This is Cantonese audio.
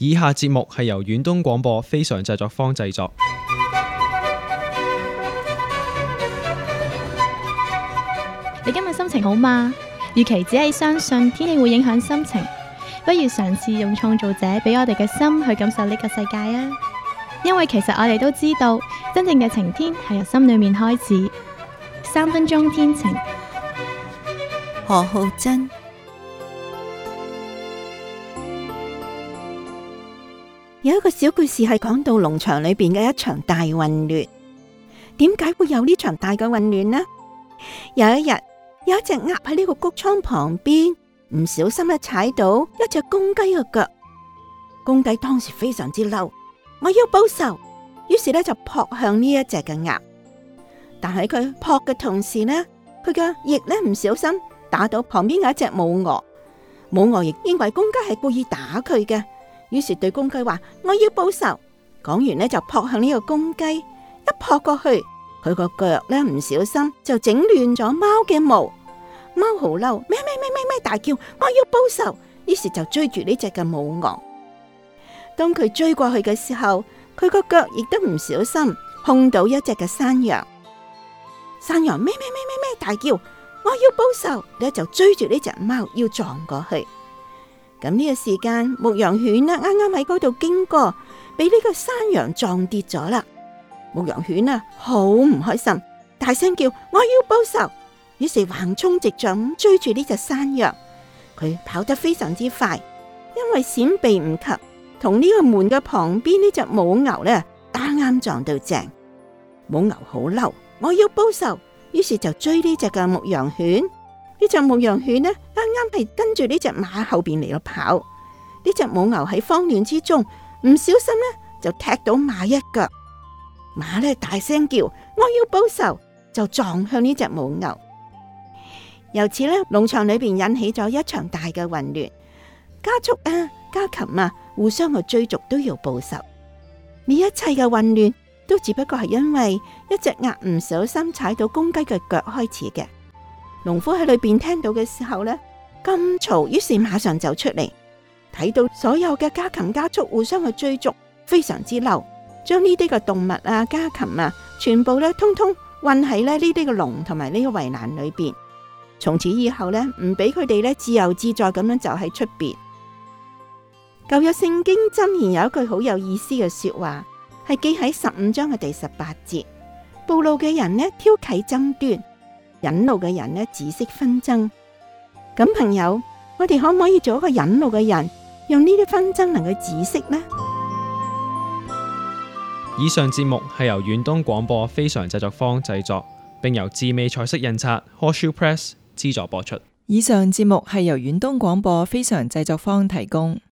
以下節目係由遠東廣播非常製作坊製作。 你今日心情好嗎？與其只係相信天氣會影響心情，不如嘗試用創造者俾我哋嘅心去感受呢個世界啊！因為其實我哋都知道，真正嘅晴天係由心裏面開始。3分鐘天晴， 何浩珍。有一個小故事係講到農場裏邊嘅一場大混亂。點解會有呢場大嘅混亂呢？有一日，有一隻鴨喺呢個穀倉旁邊，唔小心踩到一隻公雞嘅腳。公雞當時非常之嬲，我要報仇，於是就撲向呢一隻嘅鴨。但喺佢撲嘅同時呢，佢嘅翼唔小心打到旁邊嘅一隻母鵝。母鵝亦認為公雞係故意打佢嘅，於是對公雞話：我要報仇。講完就撲向呢個公雞，一撲過去，佢個腳唔小心就整亂咗貓嘅毛。貓好嬲，咩大叫，我要報仇，於是就追住呢隻嘅母鵝。當佢追過去嘅時候，佢個腳亦都唔小心碰到一隻嘅山羊。山羊咩大叫，我要報仇，就追住呢隻貓要撞過去。咁呢個時間，牧羊犬啱啱喺嗰度經過，俾呢個山羊撞跌咗啦。牧羊犬好唔開心，大聲叫我要報仇，於是橫衝直撞追住呢隻山羊。佢跑得非常之快，因為閃避唔及，同呢個門嘅旁邊呢隻母牛打啱撞到正。母牛好嬲，我要報仇，於是就追呢隻嘅牧羊犬。呢隻牧羊犬啱啱係跟住呢隻馬後邊嚟到跑。呢隻母牛喺慌亂之中，唔小心就踢到馬一腳。馬大聲叫我要報仇，就撞向呢隻母牛。由此農場裏邊引起咗一場大嘅混亂，家畜家禽互相嘅追逐都要報仇。呢一切嘅混亂都只不過係因為一隻鴨唔小心踩到公雞嘅腳開始嘅。農夫喺裏邊聽到嘅時候咁嘈，於是馬上就出嚟，睇到所有嘅家禽家畜互相嘅追逐，非常之嬲，將呢啲嘅動物家禽全部通通困喺呢啲嘅籠同埋呢個圍欄裏邊。從此以後唔俾佢哋自由自在咁樣就喺出邊。舊約聖經箴言有一句好有意思嘅說話，係記喺15章嘅第18節：暴怒嘅人挑起爭端，忍怒嘅人止息紛爭。咁朋友，我哋可唔可以做一個忍怒嘅人，用呢啲紛爭能夠止息呢？ 以上節目係由遠東廣播非常製作坊製作，並由智美彩色印刷 Horseshoe Press 資助播出。 以上節目係由遠東廣播非常製作坊提供。